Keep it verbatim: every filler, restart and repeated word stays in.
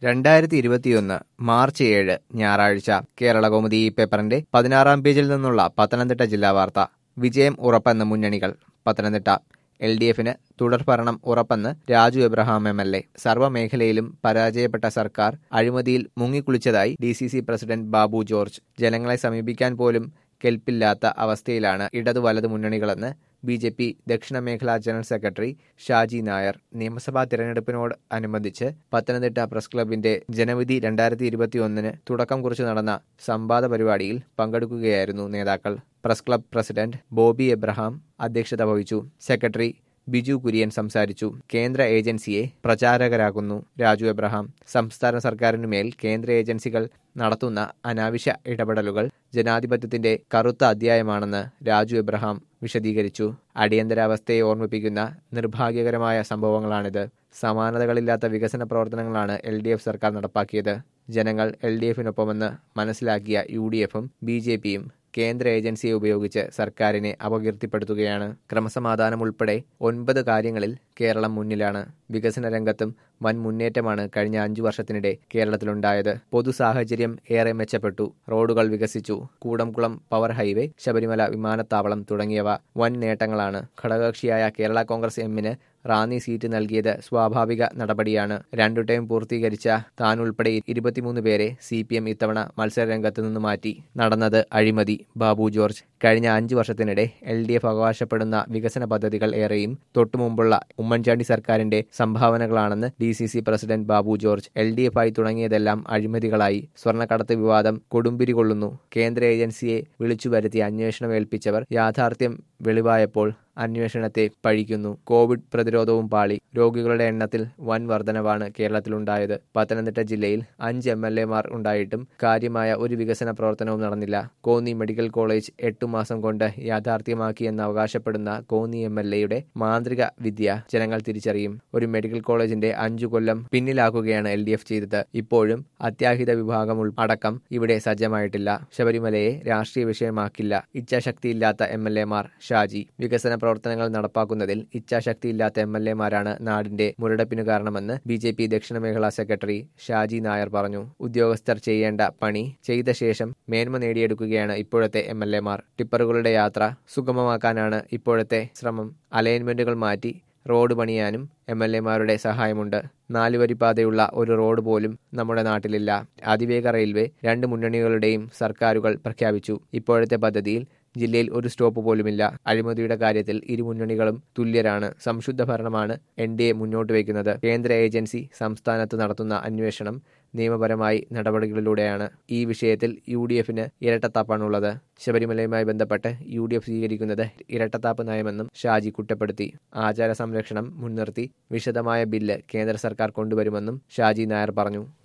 രണ്ടായിരത്തി ഇരുപത്തിയൊന്ന് മാർച്ച് ഏഴ് ഞായറാഴ്ച കേരളകൗമുദി ഈ പേപ്പറിന്റെ പതിനാറാം പേജിൽ നിന്നുള്ള പത്തനംതിട്ട ജില്ലാ വാർത്ത. വിജയം ഉറപ്പെന്ന് മുന്നണികൾ. പത്തനംതിട്ട എൽ ഡി എഫിന് തുടർഭരണം ഉറപ്പെന്ന് Raju Abraham M L A. സർവ്വമേഖലയിലും പരാജയപ്പെട്ട സർക്കാർ അഴിമതിയിൽ മുങ്ങിക്കുളിച്ചതായി D C C president Babu George. ജനങ്ങളെ സമീപിക്കാൻ പോലും കെൽപ്പില്ലാത്ത അവസ്ഥയിലാണ് ഇടതു വലതു മുന്നണികളെന്ന് ബി ജെ പി ദക്ഷിണ മേഖലാ ജനറൽ സെക്രട്ടറി ഷാജി നായർ നിയമസഭാ തിരഞ്ഞെടുപ്പിനോട് അനുബന്ധിച്ച് പത്തനംതിട്ട പ്രസ് ക്ലബിന്റെ ജനവിധി രണ്ടായിരത്തി ഇരുപത്തിയൊന്നിന് തുടക്കം കുറിച്ച് നടന്ന സംവാദ പരിപാടിയിൽ പങ്കെടുക്കുകയായിരുന്നു നേതാക്കൾ. Press club president Bobby Abraham അധ്യക്ഷത വഹിച്ചു. സെക്രട്ടറി ബിജു കുര്യൻ സംസാരിച്ചു. കേന്ദ്ര ഏജൻസിയെ പ്രചാരകരാകുന്നു രാജു എബ്രഹാം. സംസ്ഥാന സർക്കാരിനുമേൽ കേന്ദ്ര ഏജൻസികൾ നടത്തുന്ന അനാവശ്യ ഇടപെടലുകൾ ജനാധിപത്യത്തിന്റെ കറുത്ത അധ്യായമാണെന്ന് രാജു എബ്രഹാം വിശദീകരിച്ചു. അടിയന്തരാവസ്ഥയെ ഓർമ്മിപ്പിക്കുന്ന നിർഭാഗ്യകരമായ സംഭവങ്ങളാണിത്. സമാനതകളില്ലാത്ത വികസന പ്രവർത്തനങ്ങളാണ് എൽ ഡി എഫ് സർക്കാർ നടപ്പാക്കിയത്. ജനങ്ങൾ എൽ ഡി എഫിനൊപ്പമെന്ന് മനസ്സിലാക്കിയ യു ഡി എഫും ബി ജെ പിയും കേന്ദ്ര ഏജൻസിയെ ഉപയോഗിച്ച് സർക്കാരിനെ അപകീർത്തിപ്പെടുത്തുകയാണ്. ക്രമസമാധാനം ഉൾപ്പെടെ ഒൻപത് കാര്യങ്ങളിൽ കേരളം മുന്നിലാണ്. വികസന രംഗത്തും വൻ മുന്നേറ്റമാണ് കഴിഞ്ഞ അഞ്ചു വർഷത്തിനിടെ കേരളത്തിലുണ്ടായത്. പൊതു സാഹചര്യം ഏറെ മെച്ചപ്പെട്ടു. റോഡുകൾ വികസിച്ചു. കൂടംകുളം പവർ ഹൈവേ, ശബരിമല വിമാനത്താവളം തുടങ്ങിയവ വൻ നേട്ടങ്ങളാണ്. ഘടകകക്ഷിയായ കേരള കോൺഗ്രസ് എമ്മിന് റാന്നി സീറ്റ് നൽകിയത് സ്വാഭാവിക നടപടിയാണ്. രണ്ടു ടൈം പൂർത്തീകരിച്ച താൻ ഉൾപ്പെടെ ഇരുപത്തിമൂന്ന് പേരെ സി പി എം ഇത്തവണ മത്സരരംഗത്ത് നിന്ന് മാറ്റി. നടന്നത് അഴിമതി. ബാബു ജോർജ് കഴിഞ്ഞ അഞ്ചു വർഷത്തിനിടെ എൽ ഡി എഫ് അവകാശപ്പെടുന്ന വികസന പദ്ധതികൾ ഏറെയും തൊട്ടുമുമ്പുള്ള ഉമ്മൻചാണ്ടി സർക്കാരിന്റെ സംഭാവനകളാണെന്ന് D C C president Babu George. L D F ആയി തുടങ്ങിയതെല്ലാം അഴിമതികളായി. സ്വർണ്ണക്കടത്ത് വിവാദം കൊടുമ്പിരി കൊള്ളുന്നു. കേന്ദ്ര ഏജൻസിയെ വിളിച്ചു വരുത്തി അന്വേഷണം ഏൽപ്പിച്ചവർ യാഥാർത്ഥ്യം വെളിവായപ്പോൾ അന്വേഷണത്തെ പഴിക്കുന്നു. കോവിഡ് പ്രതിരോധവും പാളി. രോഗികളുടെ എണ്ണത്തിൽ വൻ വർധനവാണ് കേരളത്തിലുണ്ടായത്. പത്തനംതിട്ട ജില്ലയിൽ അഞ്ച് എം എൽ എമാർ ഉണ്ടായിട്ടും കാര്യമായ ഒരു വികസന പ്രവർത്തനവും നടന്നില്ല. കോന്നി മെഡിക്കൽ കോളേജ് എട്ടു മാസം കൊണ്ട് യാഥാർത്ഥ്യമാക്കിയെന്ന് അവകാശപ്പെടുന്ന കോന്നി എം എൽ എയുടെ മാന്ത്രിക വിദ്യ ജനങ്ങൾ തിരിച്ചറിയും. ഒരു മെഡിക്കൽ കോളേജിന്റെ അഞ്ചു കൊല്ലം പിന്നിലാക്കുകയാണ് എൽ ഡി എഫ് ചെയ്തത്. ഇപ്പോഴും അത്യാഹിത വിഭാഗം അടക്കം ഇവിടെ സജ്ജമായിട്ടില്ല. ശബരിമലയെ രാഷ്ട്രീയ വിഷയമാക്കില്ല. ഇച്ഛാശക്തിയില്ലാത്ത എം എൽ എമാർ. ഷാജി വികസന പ്രവർത്തനങ്ങൾ നടപ്പാക്കുന്നതിൽ ഇച്ഛാശക്തിയില്ലാത്ത എം എൽ എമാരാണ് നാടിന്റെ മുരടപ്പിനു കാരണമെന്ന് ബി ജെ പി ദക്ഷിണ മേഖലാ സെക്രട്ടറി ഷാജി നായർ പറഞ്ഞു. ഉദ്യോഗസ്ഥർ ചെയ്യേണ്ട പണി ചെയ്ത ശേഷം മേന്മ നേടിയെടുക്കുകയാണ് ഇപ്പോഴത്തെ എം എൽ എമാർ. ടിപ്പറുകളുടെ യാത്ര സുഗമമാക്കാനാണ് ഇപ്പോഴത്തെ ശ്രമം. അലൈൻമെന്റുകൾ മാറ്റി റോഡ് പണിയാനും എം എൽ എമാരുടെ സഹായമുണ്ട്. നാലുവരിപ്പാതയുള്ള ഒരു റോഡ് പോലും നമ്മുടെ നാട്ടിലില്ല. അതിവേഗ റെയിൽവേ രണ്ട് മുന്നണികളുടെയും സർക്കാരുകൾ പ്രഖ്യാപിച്ചു. ഇപ്പോഴത്തെ പദ്ധതിയിൽ ജില്ലയിൽ ഒരു സ്റ്റോപ്പ് പോലുമില്ല. അഴിമതിയുടെ കാര്യത്തിൽ ഇരു മുന്നണികളും തുല്യരാണ്. സംശുദ്ധ ഭരണമാണ് എൻ ഡി എ മുന്നോട്ട് വയ്ക്കുന്നത്. കേന്ദ്ര ഏജൻസി സംസ്ഥാനത്ത് നടത്തുന്ന അന്വേഷണം നിയമപരമായി നടപടികളിലൂടെയാണ്. ഈ വിഷയത്തിൽ യു ഡി എഫിന് ഇരട്ടത്താപ്പാണുള്ളത്. ശബരിമലയുമായി ബന്ധപ്പെട്ട് യു ഡി എഫ് സ്വീകരിക്കുന്നത് ഇരട്ടത്താപ്പ് നയമെന്നും ഷാജി കുറ്റപ്പെടുത്തി. ആചാര സംരക്ഷണം മുൻനിർത്തി വിശദമായ ബില്ല് കേന്ദ്ര സർക്കാർ കൊണ്ടുവരുമെന്നും ഷാജി നായർ പറഞ്ഞു.